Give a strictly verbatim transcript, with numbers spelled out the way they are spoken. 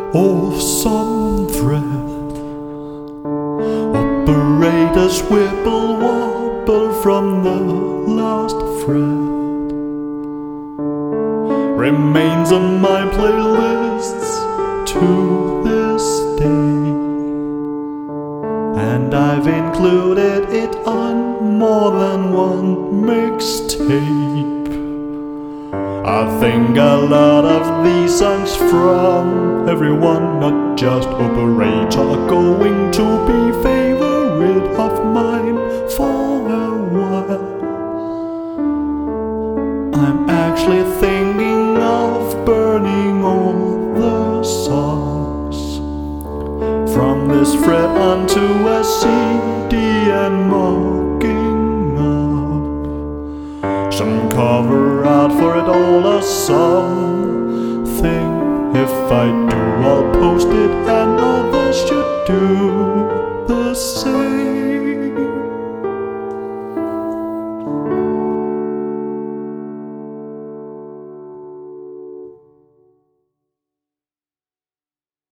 of some thread. Operators wibble wobble from the last fret. Remains on my playlists to this day, and I've included it on more than one mixtape. I think a lot of these songs from everyone, not just Operator, are going to be favorite of mine for a while. I'm actually thinking of burning all the songs from this fret onto a C D and marking up some cover art for it all or something. If I do, I'll post it and others should do the same.